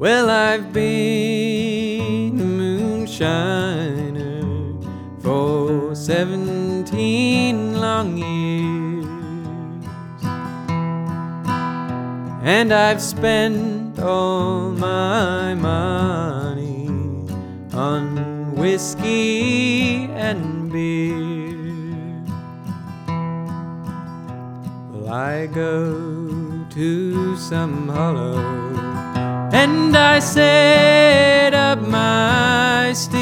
Well, I've been a moonshiner for 17 long years, and I've spent all my money on whiskey and beer. Well, I go to some hollow and I set up my steel,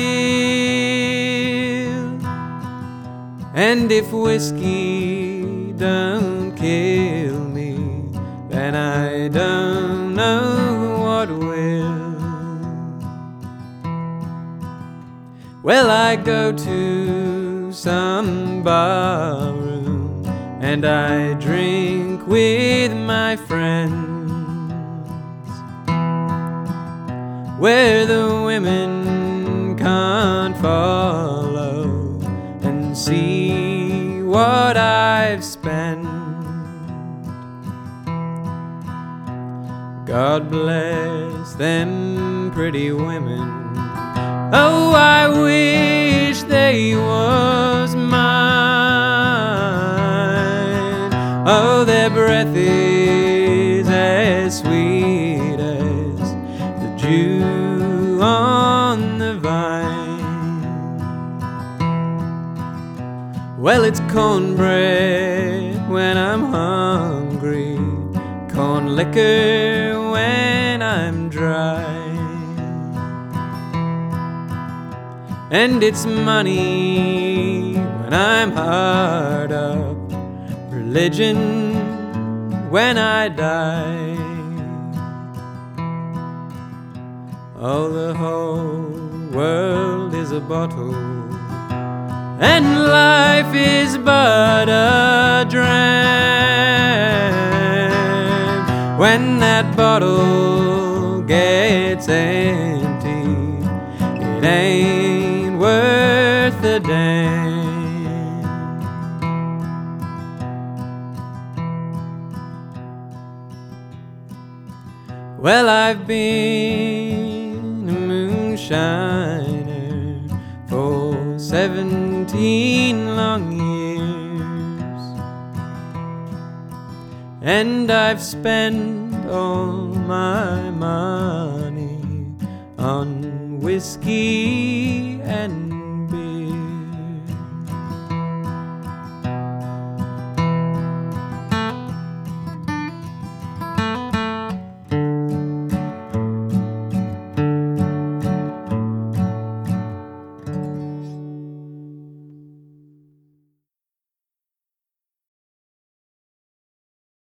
and if whiskey don't kill me, then I don't know what will. Well, I go to some barroom and I drink with my friends, where the women can't follow and see what I've spent. God bless them pretty women, oh, I wish they was mine. Oh, their breath is as sweet as the dew on the vine. Well, it's cornbread when I'm hungry, corn liquor when I'm dry, and it's money when I'm hard up, religion when I die. Oh, the whole world is a bottle, and life is but a dram. When that bottle gets empty, it ain't worth a damn. Well, I've been a moonshiner for 17 long years, and I've spent all my money on whiskey and